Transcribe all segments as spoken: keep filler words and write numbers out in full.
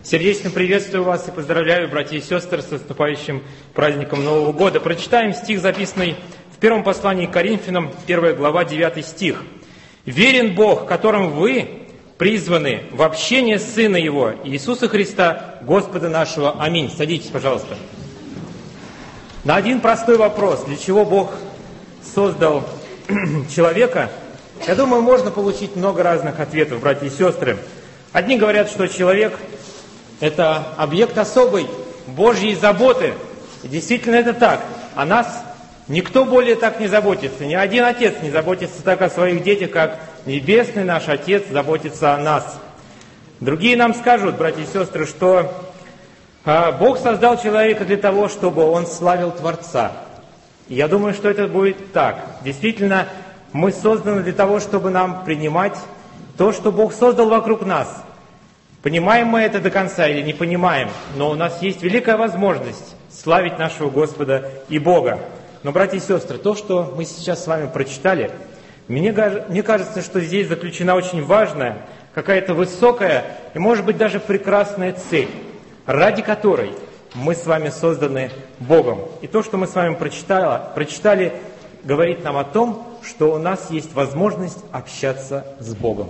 Сердечно приветствую вас и поздравляю, братья и сестры, с наступающим праздником Нового года. Прочитаем стих, записанный в первом послании к Коринфянам, первая глава, девятый стих. «Верен Бог, которым вы призваны в общение Сына Его, Иисуса Христа, Господа нашего. Аминь». Садитесь, пожалуйста. На один простой вопрос, для чего Бог создал человека, я думаю, можно получить много разных ответов, братья и сестры. Одни говорят, что человек – это объект особой Божьей заботы. И действительно это так. О нас никто более так не заботится. Ни один отец не заботится так о своих детях, как Небесный наш Отец заботится о нас. Другие нам скажут, братья и сестры, что а, Бог создал человека для того, чтобы он славил Творца. И я думаю, что это будет так. Действительно, мы созданы для того, чтобы нам принимать то, что Бог создал вокруг нас. Понимаем мы это до конца или не понимаем, но у нас есть великая возможность славить нашего Господа и Бога. Но, братья и сестры, то, что мы сейчас с вами прочитали, мне, мне кажется, что здесь заключена очень важная, какая-то высокая и, может быть, даже прекрасная цель, ради которой мы с вами созданы Богом. И то, что мы с вами прочитали, прочитали, говорит нам о том, что у нас есть возможность общаться с Богом.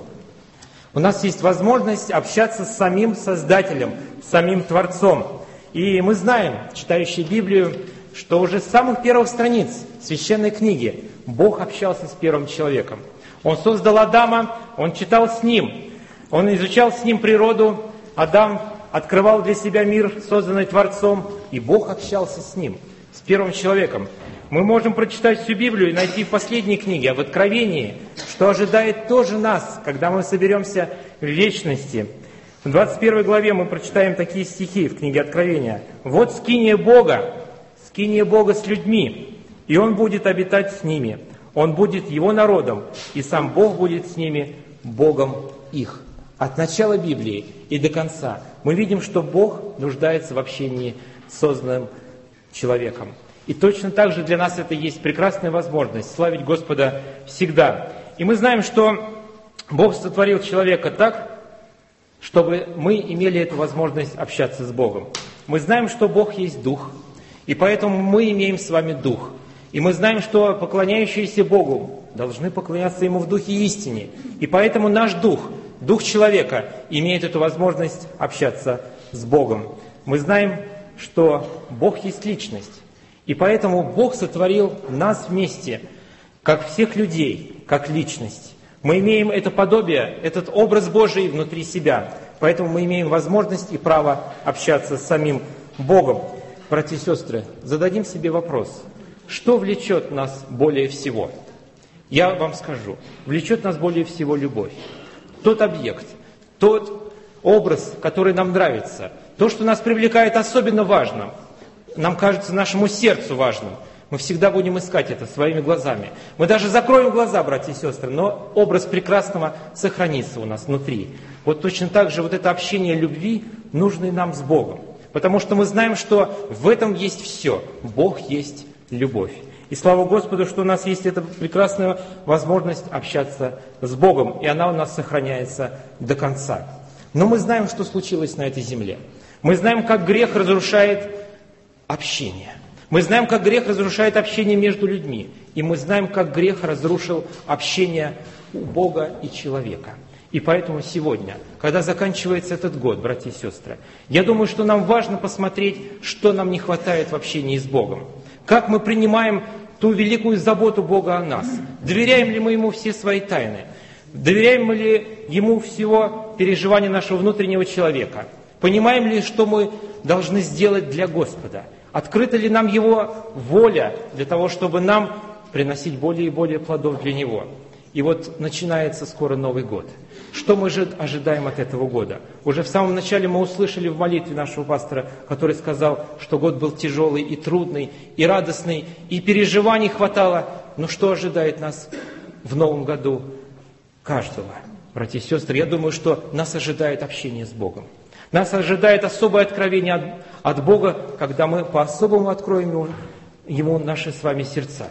У нас есть возможность общаться с самим Создателем, с самим Творцом. И мы знаем, читающие Библию, что уже с самых первых страниц Священной книги Бог общался с первым человеком. Он создал Адама, Он читал с ним, Он изучал с ним природу. Адам открывал для себя мир, созданный Творцом, и Бог общался с ним, с первым человеком. Мы можем прочитать всю Библию и найти в последней книге, в Откровении, что ожидает тоже нас, когда мы соберемся в вечности. В двадцать первой главе мы прочитаем такие стихи в книге Откровения. «Вот скиния Бога, скиния Бога с людьми, и Он будет обитать с ними. Он будет его народом, и сам Бог будет с ними, Богом их». От начала Библии и до конца мы видим, что Бог нуждается в общении с созданным человеком. И точно так же для нас это есть прекрасная возможность славить Господа всегда. И мы знаем, что Бог сотворил человека так, чтобы мы имели эту возможность общаться с Богом. Мы знаем, что Бог есть Дух, и поэтому мы имеем с вами Дух. И мы знаем, что поклоняющиеся Богу должны поклоняться Ему в Духе и истине. И поэтому наш Дух, Дух человека, имеет эту возможность общаться с Богом. Мы знаем, что Бог есть личность. И поэтому Бог сотворил нас вместе, как всех людей, как личность. Мы имеем это подобие, этот образ Божий внутри себя. Поэтому мы имеем возможность и право общаться с самим Богом. Братья и сестры, зададим себе вопрос. Что влечет нас более всего? Я вам скажу. Влечет нас более всего любовь. Тот объект, тот образ, который нам нравится, то, что нас привлекает особенно важным, нам кажется нашему сердцу важным, мы всегда будем искать это своими глазами. Мы даже закроем глаза, братья и сестры, но образ прекрасного сохранится у нас внутри. Вот точно так же вот это общение любви, нужное нам с Богом. Потому что мы знаем, что в этом есть все. Бог есть любовь. И слава Господу, что у нас есть эта прекрасная возможность общаться с Богом, и она у нас сохраняется до конца. Но мы знаем, что случилось на этой земле. Мы знаем, как грех разрушает общение. Мы знаем, как грех разрушает общение между людьми. И мы знаем, как грех разрушил общение у Бога и человека. И поэтому сегодня, когда заканчивается этот год, братья и сестры, я думаю, что нам важно посмотреть, что нам не хватает в общении с Богом. Как мы принимаем ту великую заботу Бога о нас. Доверяем ли мы Ему все свои тайны? Доверяем ли Ему всего переживания нашего внутреннего человека? Понимаем ли, что мы должны сделать для Господа? Открыта ли нам Его воля для того, чтобы нам приносить более и более плодов для Него? И вот начинается скоро Новый год. Что мы же ожидаем от этого года? Уже в самом начале мы услышали в молитве нашего пастора, который сказал, что год был тяжелый и трудный, и радостный, и переживаний хватало. Но что ожидает нас в Новом году? Каждого. Братья и сестры, я думаю, что нас ожидает общение с Богом. Нас ожидает особое откровение от, от Бога, когда мы по-особому откроем Ему наши с вами сердца.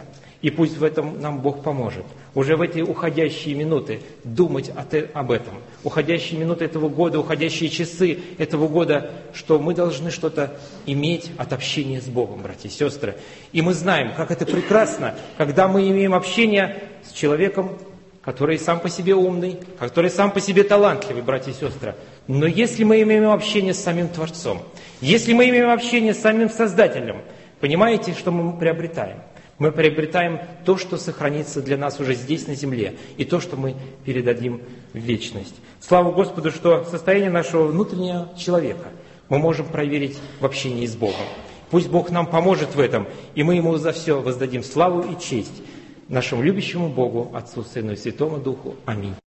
И пусть в этом нам Бог поможет. Уже в эти уходящие минуты думать об этом. Уходящие минуты этого года, уходящие часы этого года, что мы должны что-то иметь от общения с Богом, братья и сестры. И мы знаем, как это прекрасно, когда мы имеем общение с человеком, который сам по себе умный, который сам по себе талантливый, братья и сестры. Но если мы имеем общение с самим Творцом, если мы имеем общение с самим Создателем, понимаете, что мы приобретаем? Мы приобретаем то, что сохранится для нас уже здесь, на земле, и то, что мы передадим в вечность. Слава Господу, что состояние нашего внутреннего человека мы можем проверить в общении с Богом. Пусть Бог нам поможет в этом, и мы Ему за все воздадим славу и честь. Нашему любящему Богу, Отцу, Сыну и Святому Духу. Аминь.